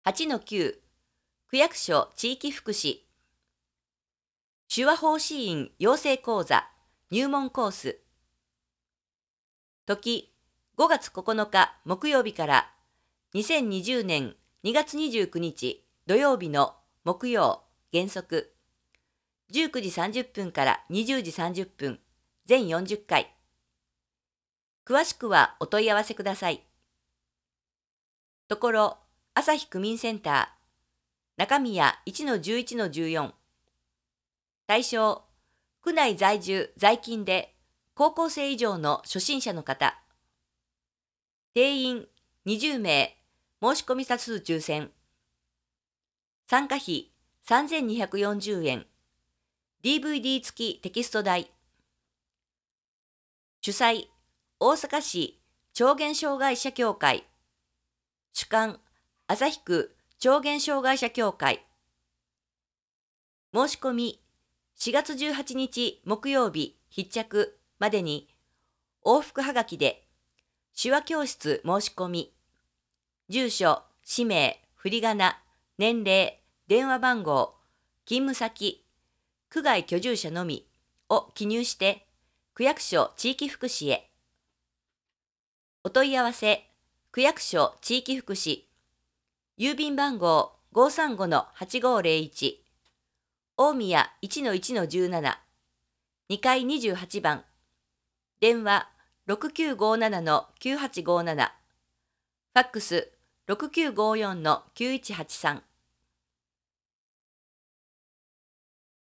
8-9区役所地域福祉手話奉仕員養成講座入門コース時5月9日木曜日から2020年2月29日土曜日の木曜原則19時30分から20時30分全40回詳しくはお問い合わせください。ところ朝日区民センター中宮 1-11-14 対象区内在住在勤で高校生以上の初心者の方定員20名申し込み多数抽選参加費3240円 DVD 付きテキスト代主催大阪市聴言障害者協会主幹旭区聴言障害者協会申し込み4月18日木曜日必着までに往復はがきで手話教室申し込み住所氏名振り仮名年齢電話番号勤務先区外居住者のみを記入して区役所地域福祉へお問い合わせ区役所地域福祉郵便番号 535-8501 大宮 1-1-17 2階28番電話 6957-9857 ファックス 6954-9183